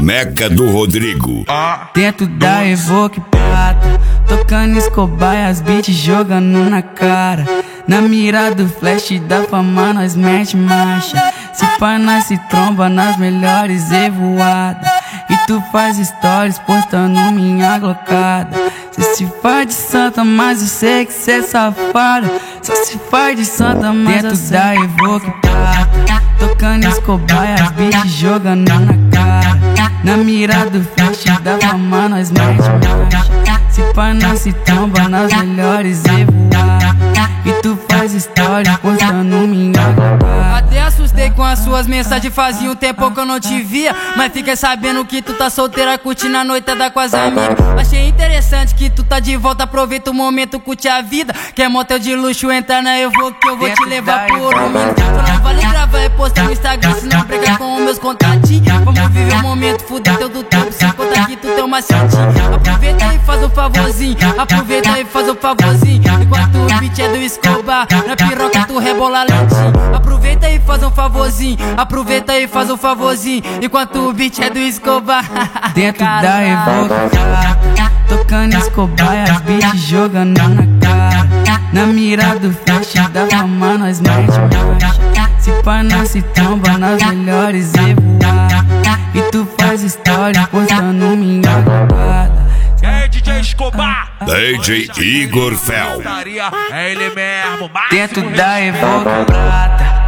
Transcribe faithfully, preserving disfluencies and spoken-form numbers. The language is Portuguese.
Meca do Rodrigo. Dentro da Evoque Prata, tocando Escobar e as beats jogando na cara. Na mira do flash da fama nós mete marcha. Se pá nós se tromba nas melhores evoadas. E tu faz stories postando minha glocada. Cê se faz de santa, mas eu sei que cê é safada. Só se faz de santa, mas dentro da Evoque Prata, tocando Escobar e as beats jogando na cara. Na mira do flash da fama nós mete marcha. Se pá nós se tromba nas melhores evoadas. E tu faz stories postando minha glocada. Até assustei com as suas mensagens, fazia um tempo que eu não te via. Mas fiquei sabendo que tu tá solteira, curtindo a noitada com as amigas. Achei interessante que tu tá de volta, aproveita o momento, curte a vida. Quer motel de luxo, entra na Evoque que eu vou te levar pro ouro. Só não vale gravar e postar no Instagram, se não brigar com os meus contatinhos. Vamos viver o momento, fuder teu do tempo, sem contar que tu tem uma macetinho. Aproveita e faz o favorzinho, aproveita e faz o favorzinho. Enquanto o beat é do Escobar, na piroca tu rebola lentinho. Aproveita e faz um favorzinho, aproveita e faz um favorzinho. Enquanto o beat é do Escobar. Dentro da Evoque Prata, tocando Escobar e as beats jogando na cara. Na mira do flash da fama nós mete marcha. Se pá nós se tromba nas melhores evoadas. E tu faz stories postando minha glocada. É D J Escobar, D J Igor Fel. É ele mesmo, Dentro da Evoque Prata,